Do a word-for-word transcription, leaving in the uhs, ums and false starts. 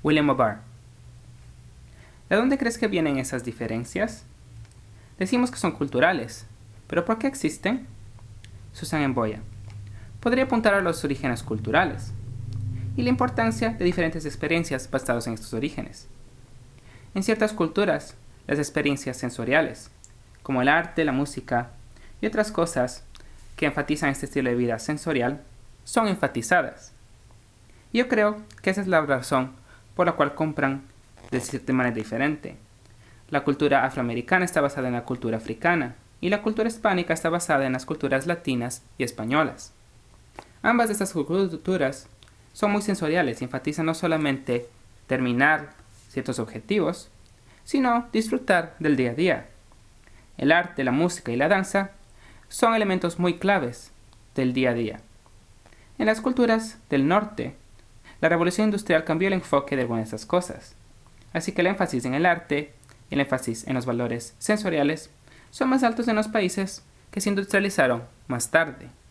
William O. Barr. ¿De dónde crees que vienen esas diferencias? Decimos que son culturales, pero ¿por qué existen? Susan Emboya. Podría apuntar a los orígenes culturales y la importancia de diferentes experiencias basadas en estos orígenes. En ciertas culturas, las experiencias sensoriales, como el arte, la música y otras cosas que enfatizan este estilo de vida sensorial, son enfatizadas. Y yo creo que esa es la razón por la cual compran de cierta manera diferente. La cultura afroamericana está basada en la cultura africana y la cultura hispánica está basada en las culturas latinas y españolas. Ambas de estas culturas son muy sensoriales y enfatizan no solamente terminar ciertos objetivos, sino disfrutar del día a día. El arte, la música y la danza son elementos muy claves del día a día. En las culturas del norte, la revolución industrial cambió el enfoque de algunas de estas cosas, así que el énfasis en el arte y el énfasis en los valores sensoriales son más altos en los países que se industrializaron más tarde.